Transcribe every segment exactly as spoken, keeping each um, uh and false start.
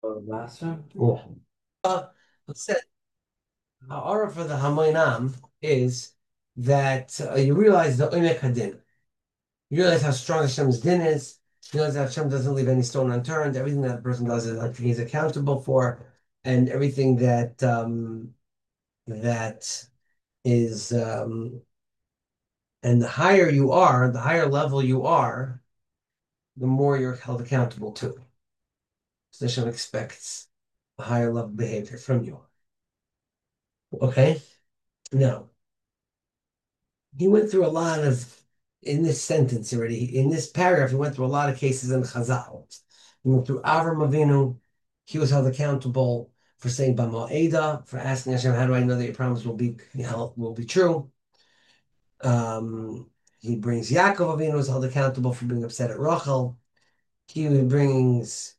Oh, master? Yeah. Uh, said, our for the Hamoinam is that uh, you realize the Oimek Hadin. You realize how strong Hashem's din is. You realize that Hashem doesn't leave any stone unturned. Everything that a person does is like he's accountable for, and everything that um, that is um, and the higher you are, the higher level you are, the more you're held accountable to. So Hashem expects a higher level behavior from you. Okay? Now, he went through a lot of, in this sentence already, in this paragraph, he went through a lot of cases in Chazal. He went through Avram Avinu. He was held accountable for saying B'mo'eda, for asking Hashem, how do I know that your promise will be will be true? Um, he brings Yaakov Avinu was held accountable for being upset at Rachel. He brings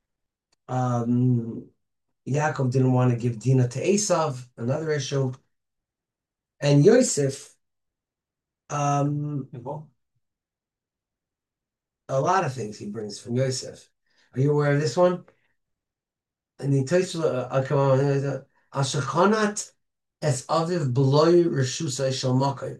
um, Yaakov didn't want to give Dinah to Esav, another issue. And Yosef, um, a lot of things he brings from Yosef. Are you aware of this one? And he takes a come on, Ashachanat es aviv beloy reshusa shel.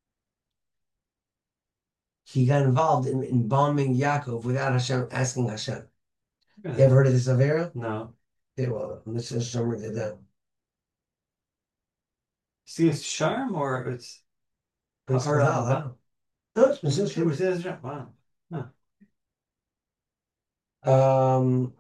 He got involved in, in bombing Yaakov without Hashem asking Hashem. You Yeah. ever heard of this Avera? No. Yeah, well, this is Shomer did that. See, it's charm or it's It's or Chazal, uh, huh? No, it's it Mesilas was Yesharim. his charm. Wow. Huh. Um,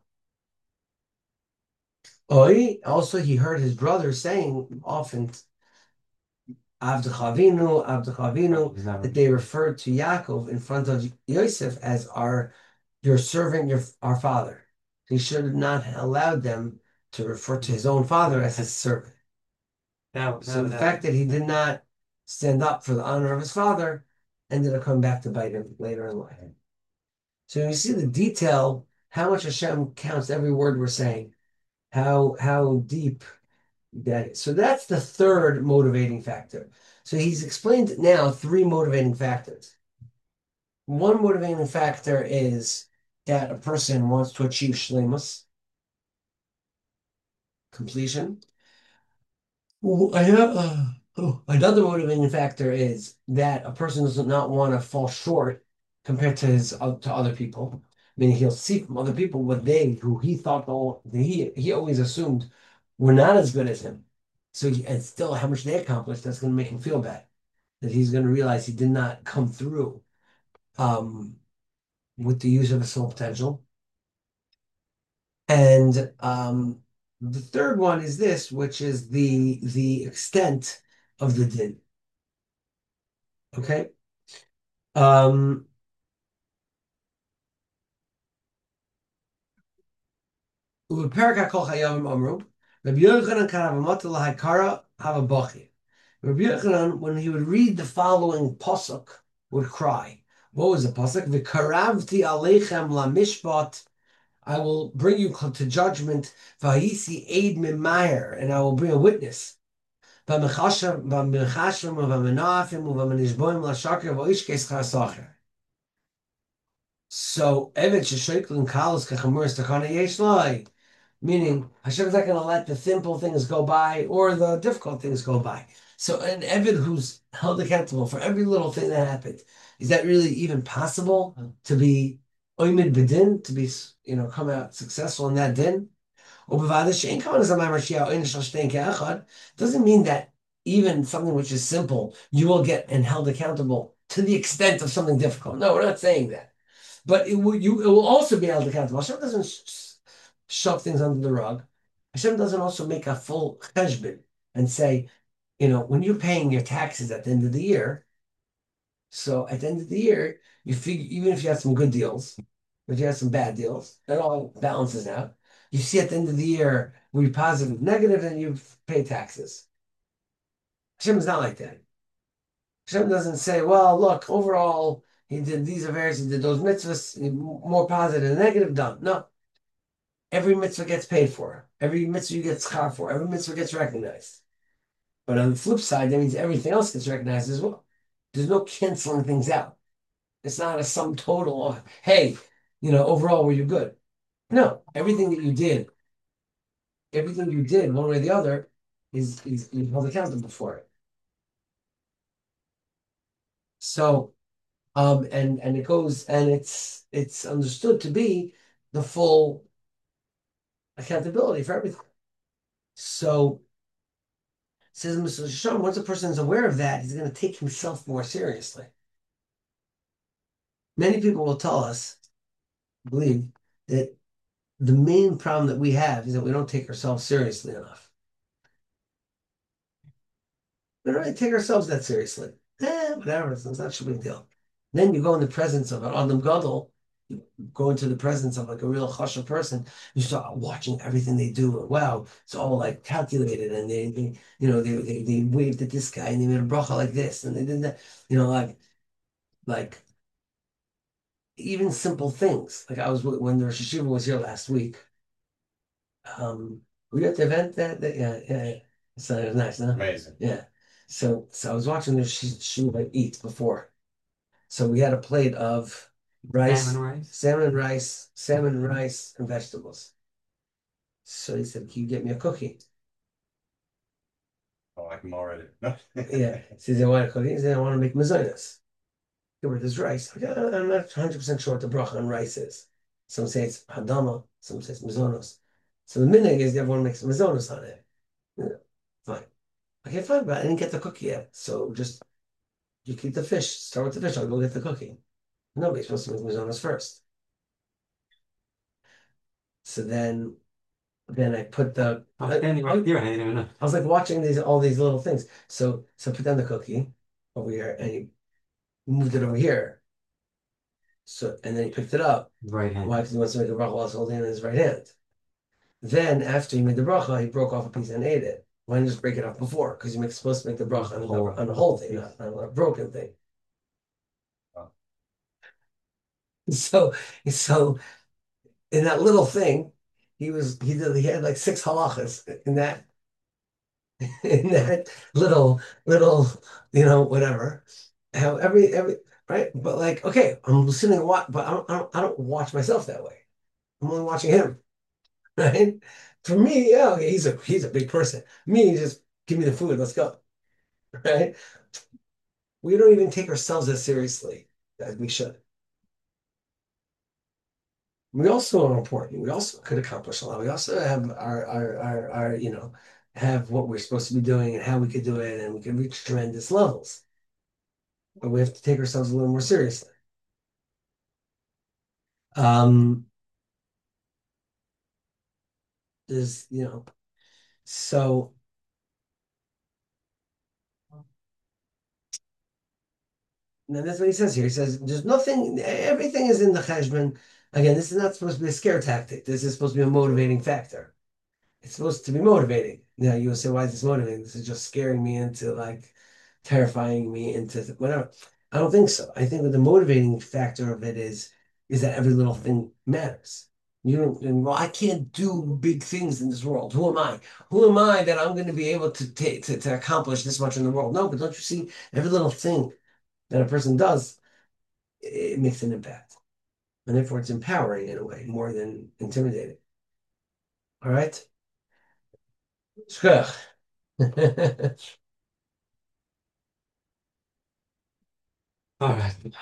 oh, he, also he heard his brother saying often Avdechavinu, Right. Avdechavinu, He's never. that they referred to Yaakov in front of Yosef as our your servant, your our father. He should have not allowed them to refer to his own father as his servant. Now, So now the that fact that he did not stand up for the honor of his father ended up coming back to bite him later in life. So you see the detail, how much Hashem counts every word we're saying, how how deep that is. So that's the third motivating factor. So he's explained now three motivating factors. One motivating factor is that a person wants to achieve shlemus, completion. Well, I have, uh, oh, another motivating factor is that a person does not want to fall short compared to his uh, to other people. Meaning he'll see from other people what they who he thought all he he always assumed were not as good as him. So he, and still how much they accomplished, that's going to make him feel bad. That he's going to realize he did not come through um, with the use of his full potential. And um, the third one is this, which is the the extent of the din. Okay. Um, ובפרק הכל חייבים אמרו, Rabbi Yochanan karavamata lahakara havabachi. Rabbi Yochanan, when he would read the following pasuk, would cry. What was the pasuk? V'karavti aleichem lamishpat. I will bring you to judgment. V'hayisi eid mimayer, and I will bring a witness. V'mechashim v'mechashim v'menafim v'menishboim lashakir v'ishkes chasacher. So, Evet Shesheklin Kalos Kachamuris Takana Yesh Lai. Meaning, Hashem's not going to let the simple things go by or the difficult things go by. So, an Evid who's held accountable for every little thing that happened, is that really even possible to be Oymid Bedin, to be, you know, come out successful in that din? Doesn't mean that even something which is simple, you will get and held accountable to the extent of something difficult. No, we're not saying that. But it will, you, it will also be held accountable. Hashem doesn't sh- shove things under the rug. Hashem doesn't also make a full cheshbon and say, you know, when you're paying your taxes at the end of the year, so at the end of the year, you figure, even if you have some good deals, but you have some bad deals, it all balances out. You see at the end of the year, we positive, negative, and you pay taxes. Hashem is not like that. Hashem doesn't say, well, look, overall, he did these affairs, he did those mitzvahs, more positive and negative, done. No. Every mitzvah gets paid for. Every mitzvah you get schar for. Every mitzvah gets recognized. But on the flip side, that means everything else gets recognized as well. There's no canceling things out. It's not a sum total of, hey, you know, overall, were you good? No, everything that you did everything you did, one way or the other, is is you held accountable for it. So, um, and and it goes and it's it's understood to be the full accountability for everything. So, says mister Shishon, once a person is aware of that, he's going to take himself more seriously. Many people will tell us, believe that the main problem that we have is that we don't take ourselves seriously enough. We don't really take ourselves that seriously. Eh, whatever, it's not such a big deal. Then you go in the presence of an Adam Gadol, you go into the presence of like a real chashuv person, you start watching everything they do. Wow, it's all like calculated, and they, they you know, they, they they waved at this guy and they made a bracha like this, and they did that, you know, like like even simple things. Like I was when the Rosh Hashiva was here last week. Um, were you at the event that, that yeah, yeah, yeah. So it was nice, huh? Amazing. Yeah. So so I was watching the she she would like eat before. So we had a plate of rice, Salmon rice. salmon and rice, salmon and rice and vegetables. So he said, "Can you get me a cookie?" I like them already. No. Yeah. He says, "I want a cookie." He said, "I want to make mazonas." Where there's rice. Like, "Uh, I'm not one hundred percent sure what the bracha on rice is. Some say it's hadama, some say it's mazonos. So the minhag is everyone makes mazonos on it. Yeah, fine. Okay, fine, but I didn't get the cookie yet. So just you keep the fish. Start with the fish. I'll go get the cookie. Nobody's supposed to make mazonas first. So then then I put the I was I, standing I, right there and I didn't even know. I was like watching these all these little things. So so I put down the cookie over here and he moved it over here. So and then he picked it up. Right hand. Why? Because he wants to make a bracha while he's holding it in his right hand. Then after he made the bracha, he broke off a piece and ate it. Why didn't he just break it off before? Because you're supposed to make the bracha on, Whole. on a whole thing, not on a broken thing. Oh, So so in that little thing, he was he did he had like six halachas in that in that little little you know whatever. How every every right, but like okay, I'm listening to what, but I don't, I don't I don't watch myself that way. I'm only watching him, right? For me, yeah, okay, he's a he's a big person. Me, just give me the food, let's go, right? We don't even take ourselves as seriously as we should. We also are important. We also could accomplish a lot. We also have our, our, our, our, you know, have what we're supposed to be doing and how we could do it, and we can reach tremendous levels. But we have to take ourselves a little more seriously. Um, there's, you know, so and that's what he says here. He says, there's nothing, everything is in the cheshbon. Again, this is not supposed to be a scare tactic. This is supposed to be a motivating factor. It's supposed to be motivating. Now you'll say, why is this motivating? This is just scaring me into like terrifying me into whatever. I don't think so. I think that the motivating factor of it is is that every little thing matters. You don't, and, well, I can't do big things in this world. Who am I? Who am I that I'm going to be able to take to, to accomplish this much in the world? No, but don't you see every little thing that a person does, it, it makes an impact. And therefore it's empowering in a way more than intimidating. All right? Shkoyach. All right.